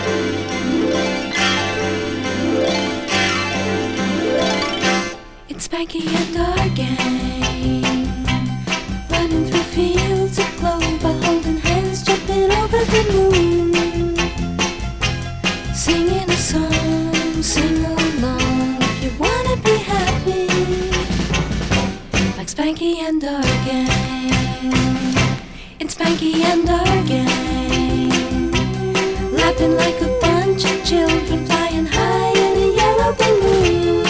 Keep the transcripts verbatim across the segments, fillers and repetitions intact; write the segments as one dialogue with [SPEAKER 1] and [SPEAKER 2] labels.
[SPEAKER 1] It's Spanky and our gang, running through fields of clover, holding hands, jumping over the moon, singing a song, sing along if you wanna be happy, like Spanky and our gang. It's Spanky and our gang, laughing like a bunch of children, flying high in a yellow balloon.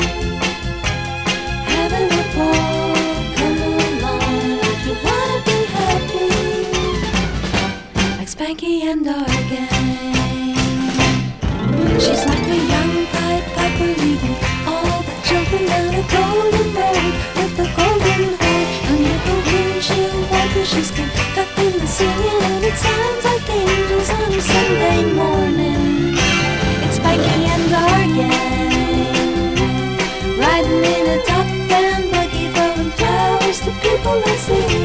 [SPEAKER 1] Spanky and our gang. She's like a young Pied Piper leading all the children down a golden road with a golden heart. Under the windshield wiper she's conducting the singing, and it sounds like angels on a Sunday morning. It's Spanky and our gang, riding in a top-down buggy, throwing flowers to people they see.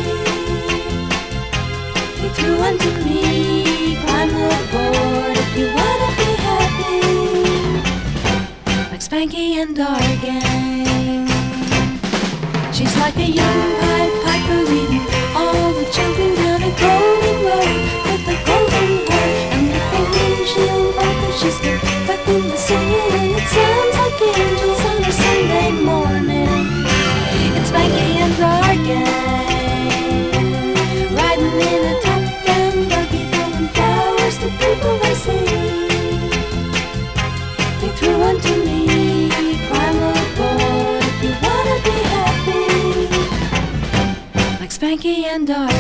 [SPEAKER 1] He threw unto me, climb aboard if you wanna be happy, like Spanky and our gang. She's like a young Pied Piper leading all the children down a golden road with a golden heart. And with the windshield wiper she's conducting the singing, and it sounds like angels on a Sunday morning. It's Spanky and our gang, riding in a top-down buggy, throwing flowers to people they see. They threw unto me, climb aboard if you wanna be happy, like Spanky and our